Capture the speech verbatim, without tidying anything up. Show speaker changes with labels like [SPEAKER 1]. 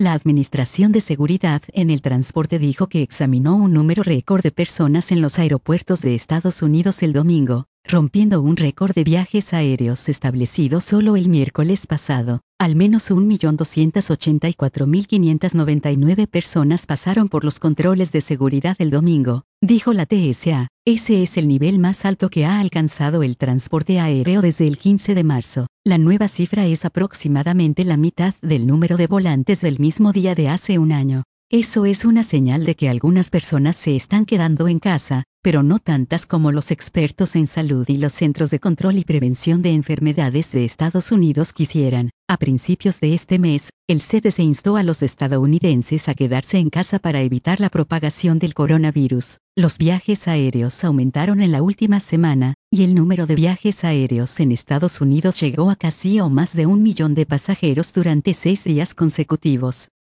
[SPEAKER 1] La Administración de Seguridad en el Transporte dijo que examinó un número récord de personas en los aeropuertos de Estados Unidos el domingo, rompiendo un récord de viajes aéreos establecido solo el miércoles pasado. Al menos un millón doscientas ochenta y cuatro mil quinientas noventa y nueve personas pasaron por los controles de seguridad el domingo, dijo la T S A. Ese es el nivel más alto que ha alcanzado el transporte aéreo desde el quince de marzo. La nueva cifra es aproximadamente la mitad del número de volantes del mismo día de hace un año. Eso es una señal de que algunas personas se están quedando en casa, pero no tantas como los expertos en salud y los Centros de Control y Prevención de Enfermedades de Estados Unidos quisieran. A principios de este mes, el C D C instó a los estadounidenses a quedarse en casa para evitar la propagación del coronavirus. Los viajes aéreos aumentaron en la última semana, y el número de viajes aéreos en Estados Unidos llegó a casi o más de un millón de pasajeros durante seis días consecutivos.